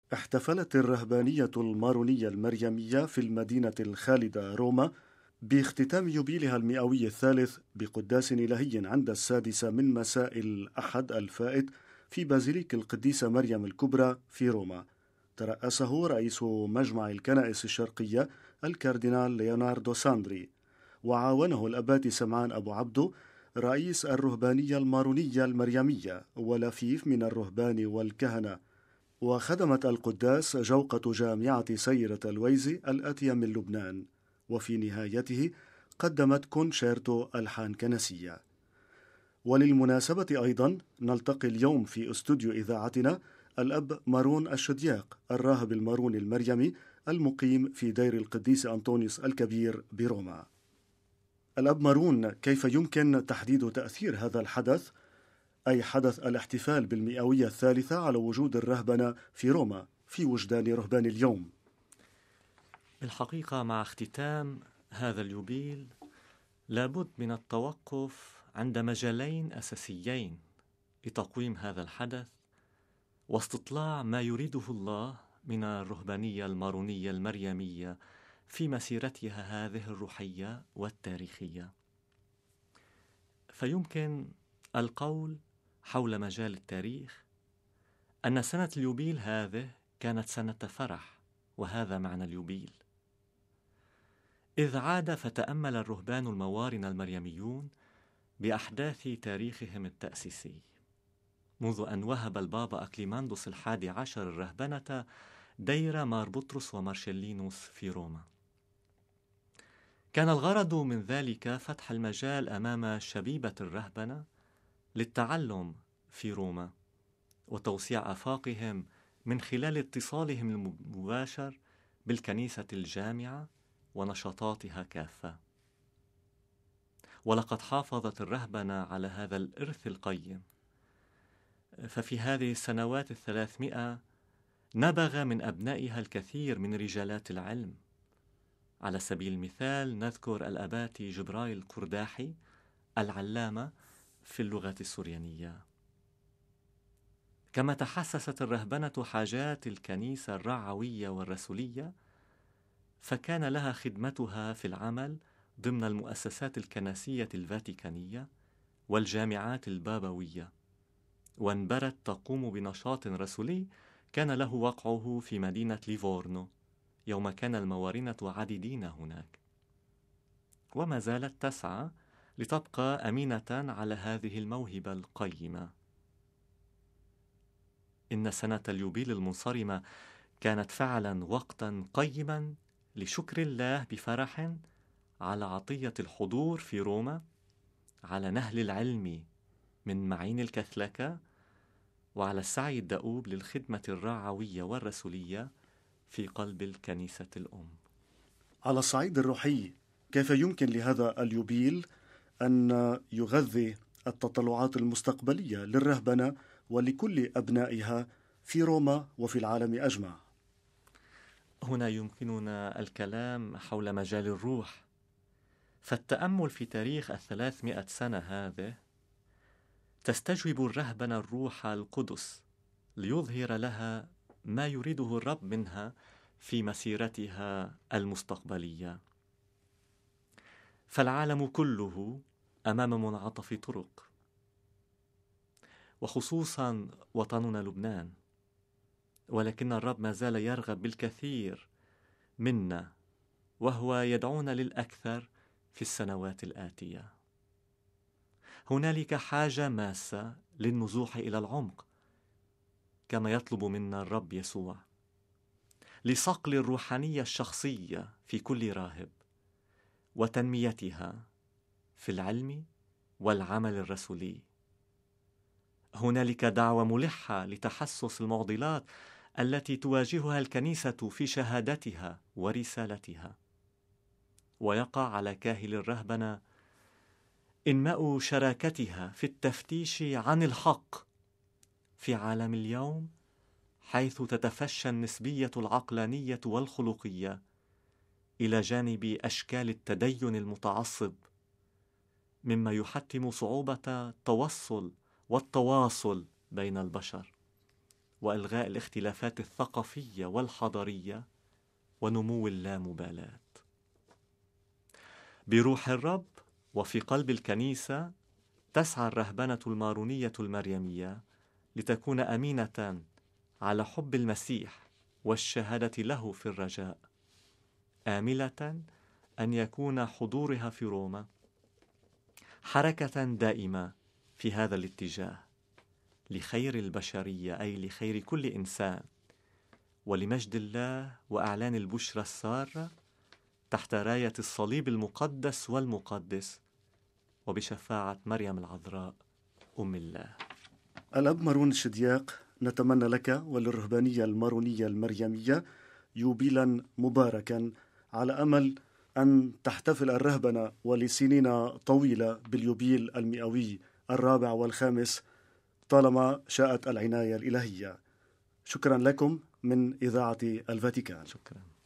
احتفلت الرهبانية المارونية المريمية في المدينة الخالدة روما باختتام يوبيلها المئوي الثالث بقداس إلهي عند 6 من مساء الأحد الفائت في بازيليك القديسة مريم الكبرى في روما. ترأسه رئيس مجمع الكنائس الشرقية الكاردينال ليوناردو ساندري، وعاونه الأباتي سمعان أبو عبدو رئيس الرهبانية المارونية المريمية ولفيف من الرهبان والكهنة. وخدمت القداس جوقة جامعة سيرة الويزي الآتية من لبنان، وفي نهايته قدمت كونشيرتو ألحان كنسية. وللمناسبة أيضا نلتقي اليوم في استوديو إذاعتنا الأب مارون الشدياق الراهب الماروني المريمي المقيم في دير القديس أنطونيوس الكبير بروما. الأب مارون، كيف يمكن تحديد تأثير هذا الحدث، أي حدث الاحتفال بالمئوية الثالثة، على وجود الرهبنة في روما في وجدان رهبان اليوم؟ بالحقيقة مع اختتام هذا اليوبيل لابد من التوقف عند مجالين أساسيين لتقويم هذا الحدث واستطلاع ما يريده الله من الرهبانية المارونية المريمية في مسيرتها هذه الروحية والتاريخية. فيمكن القول حول مجال التاريخ أن سنة اليوبيل هذه كانت سنة فرح، وهذا معنى اليوبيل، إذ عاد فتأمل الرهبان الموارن المريميون بأحداث تاريخهم التأسيسي منذ أن وهب البابا أكليماندوس 11 الرهبنة دير مار بطرس ومارشلينوس في روما. كان الغرض من ذلك فتح المجال أمام شبيبة الرهبنة للتعلم في روما وتوسيع آفاقهم من خلال اتصالهم المباشر بالكنيسة الجامعة ونشاطاتها كافة. ولقد حافظت الرهبنة على هذا الإرث القيم، ففي هذه السنوات 300 نبغ من أبنائها الكثير من رجالات العلم. على سبيل المثال نذكر الأباتي جبرايل القرداحي العلامة في اللغة السريانية. كما تحسست الرهبنة حاجات الكنيسة الرعوية والرسولية، فكان لها خدمتها في العمل ضمن المؤسسات الكنسية الفاتيكانية والجامعات البابوية، وانبرت تقوم بنشاط رسولي كان له وقعه في مدينة ليفورنو يوم كان الموارنة عديدين هناك، وما زالت تسعى لتبقى أمينة على هذه الموهبة القيمة. إن سنة اليوبيل المنصرمة كانت فعلا وقتا قيما لشكر الله بفرح على عطية الحضور في روما، على نهل العلم من معين الكاثوليكا، وعلى السعي الدؤوب للخدمة الرعوية والرسولية في قلب الكنيسة الأم. على الصعيد الروحي، كيف يمكن لهذا اليوبيل أن يغذي التطلعات المستقبلية للرهبنة ولكل أبنائها في روما وفي العالم أجمع؟ هنا يمكننا الكلام حول مجال الروح، فالتأمل في تاريخ 300 سنة هذه تستجوب الرهبنة الروح القدس ليظهر لها ما يريده الرب منها في مسيرتها المستقبلية. فالعالم كله أمام منعطف طرق، وخصوصا وطننا لبنان، ولكن الرب ما زال يرغب بالكثير منا، وهو يدعونا للأكثر في السنوات الآتية. هنالك حاجة ماسة للنزوح إلى العمق كما يطلب منا الرب يسوع، لصقل الروحانية الشخصية في كل راهب وتنميتها في العلم والعمل الرسولي. هنالك دعوة ملحة لتحسس المعضلات التي تواجهها الكنيسة في شهادتها ورسالتها، ويقع على كاهل الرهبنة إنماء شراكتها في التفتيش عن الحق في عالم اليوم، حيث تتفشى النسبية العقلانية والخلقية إلى جانب أشكال التدين المتعصب، مما يحتم صعوبة التوصل والتواصل بين البشر. وإلغاء الاختلافات الثقافية والحضارية ونمو اللامبالاة. بروح الرب وفي قلب الكنيسة تسعى الرهبنة المارونية المريمية لتكون أمينة على حب المسيح والشهادة له في الرجاء، آملة أن يكون حضورها في روما حركة دائمة في هذا الاتجاه لخير البشرية، أي لخير كل إنسان، ولمجد الله وأعلان البشرى السارة تحت راية الصليب المقدس والمقدس وبشفاعة مريم العذراء أم الله. الأب مارون شدياق، نتمنى لك وللرهبانية المارونية المريمية يوبيلا مباركا، على أمل أن تحتفل الرهبنة ولسنين طويلة باليوبيل المئوي 4 و5 طالما شاءت العناية الإلهية. شكرا لكم من إذاعة الفاتيكان. شكرا.